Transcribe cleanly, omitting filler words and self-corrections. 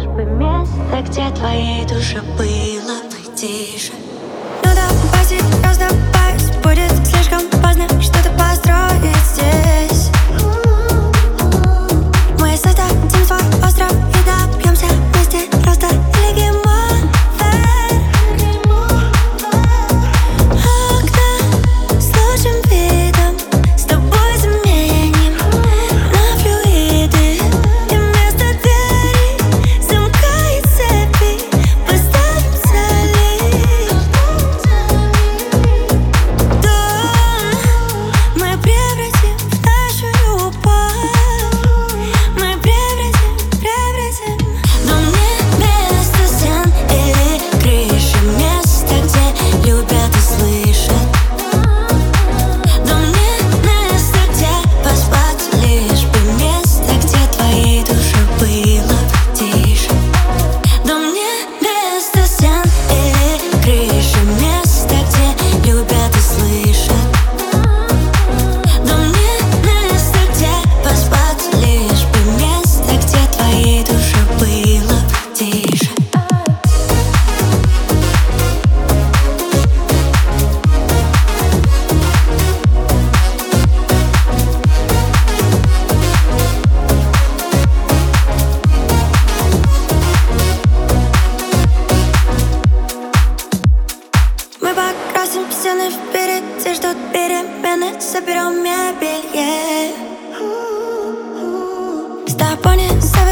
лишь бы место, где твоей душе было бы тише. Ну давай серьезно, боюсь, будет слишком поздно что-то построить здесь. Мы создадим свой остров и добьемся вместе роста и легима. Окна с лучшим видом с тобой заменим на флюиды. И вместо двери, замка и цепи поставим цели. Дом мы превратим в нашу любовь. Мы превратим. Но мне место стен или крыши, место, где любят и слышат. Но мне место, где поспать, лишь бы место, где твоей душе было бы тише. Да мне место стен или крыши, место, где любят и слышат. Да мне место, где поспать, лишь бы место, где твоей душе было бы тише. Мы покрасим стены, впереди ждут перемены. Соберем мебель, с тобой не